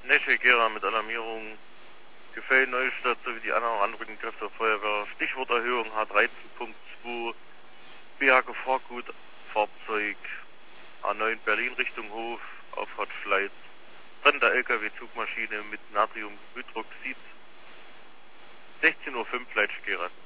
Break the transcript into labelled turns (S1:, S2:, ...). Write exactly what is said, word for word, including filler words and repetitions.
S1: Nesche Gera mit Alarmierung. Gefäll Neustadt sowie die anderen anrückenden Kräfte der Feuerwehr. Stichworterhöhung H dreizehn Punkt zwei. B H Gefahrgut, Fahrzeug A neun Berlin Richtung Hof, Auffahrt Schleiz. Brennender L K W-Zugmaschine mit Natriumhydroxid. sechzehn Uhr fünf Leitsch Gera.